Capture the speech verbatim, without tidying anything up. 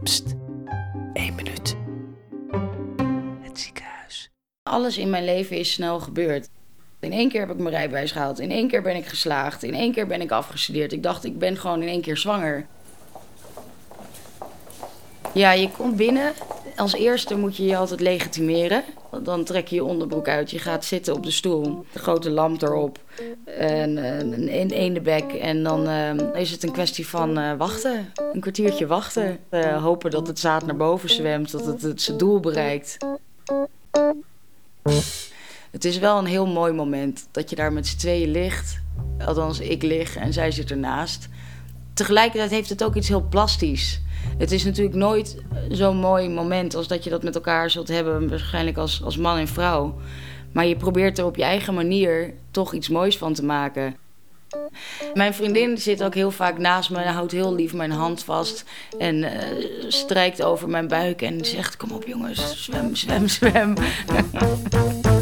Pst, één minuut. Het ziekenhuis. Alles in mijn leven is snel gebeurd. In één keer heb ik mijn rijbewijs gehaald. In één keer ben ik geslaagd. In één keer ben ik afgestudeerd. Ik dacht, ik ben gewoon in één keer zwanger. Ja, je komt binnen. Als eerste moet je je altijd legitimeren. Dan trek je je onderbroek uit. Je gaat zitten op de stoel. De grote lamp erop. Een, een, een eendebek. En dan uh, is het een kwestie van uh, wachten. Een kwartiertje wachten. Uh, hopen dat het zaad naar boven zwemt. Dat het, het zijn doel bereikt. Het is wel een heel mooi moment. Dat je daar met z'n tweeën ligt. Althans, ik lig en zij zit ernaast. Tegelijkertijd heeft het ook iets heel plastisch. Het is natuurlijk nooit zo'n mooi moment als dat je dat met elkaar zult hebben, waarschijnlijk als, als man en vrouw. Maar je probeert er op je eigen manier toch iets moois van te maken. Mijn vriendin zit ook heel vaak naast me en houdt heel lief mijn hand vast. En uh, strijkt over mijn buik en zegt, kom op jongens, zwem, zwem, zwem.